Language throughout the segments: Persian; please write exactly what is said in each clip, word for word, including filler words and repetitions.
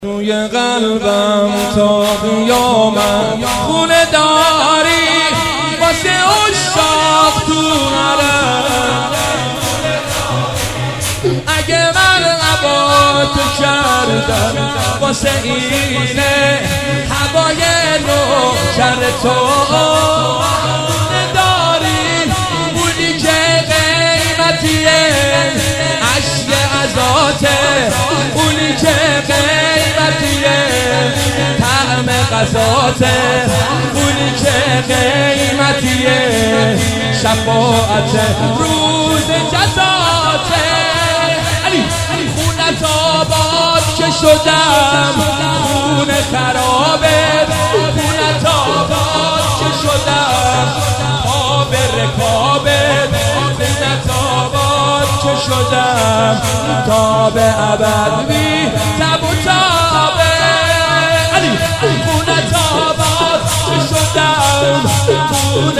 روی قلبم تا قیامت خونه داری واسه عشاق تو حرم. اگه من عباتو کردم واسه اینه هوای نوکر تو خونه داری بودی که قیمتیه عشق ازاته اونی که قیمتیه طعم غذاته اونی که قیمتیه شفاعت روز جزاته. علی خونت آباد که شدم خون خرابه خونت آباد که شدم خواب رکابه خونت آباد که شدم تا به ابد بی تب و تابه. علی خونت آباد که شدم خون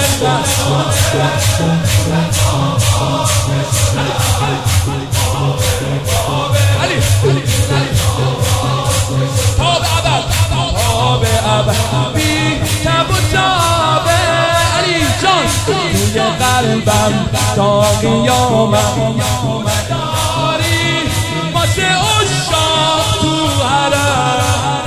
علی تا به ابد تا به ابد بی تب و تابه. علی جان روی قلبم تا قیامت داری واسه عشاق تو حرم.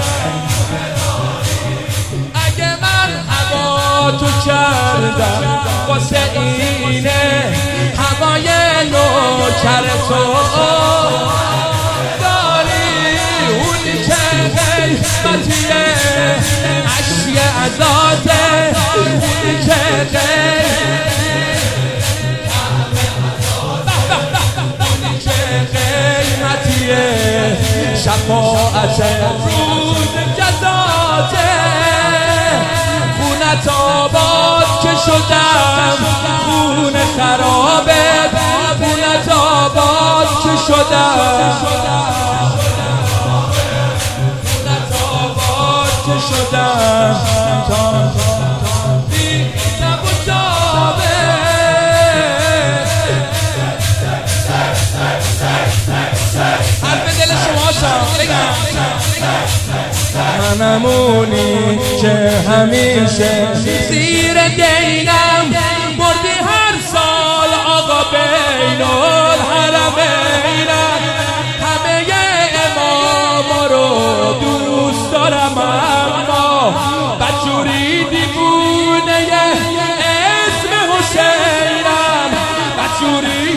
اگه من عباتو کردم واسه اینه هوای نوکر تو داری اونی که قیمتیه عشق ازاته اونی که قیمتیه شفاعت روز جزاته. خونت آباد که شدم خون خرابه خونت آباد که شدم خونت آباد که شدم تا بی تب و تابه. حرف دل شما شم بگم منمونی که همیشه زیر دینم بردی هر سال آقا بین الحرمینم. همه اماما رو دوست دارم اما بدجوری دیوونه اسم حسینم بدجوری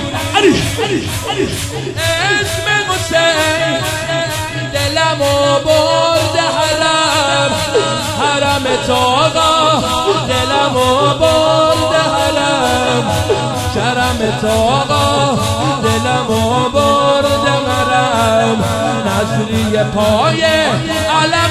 اسم حسین دلمو برده حرم حرم تاقا دلمو برده حرم شرم تاقا دلمو برده حرم نظری پای علم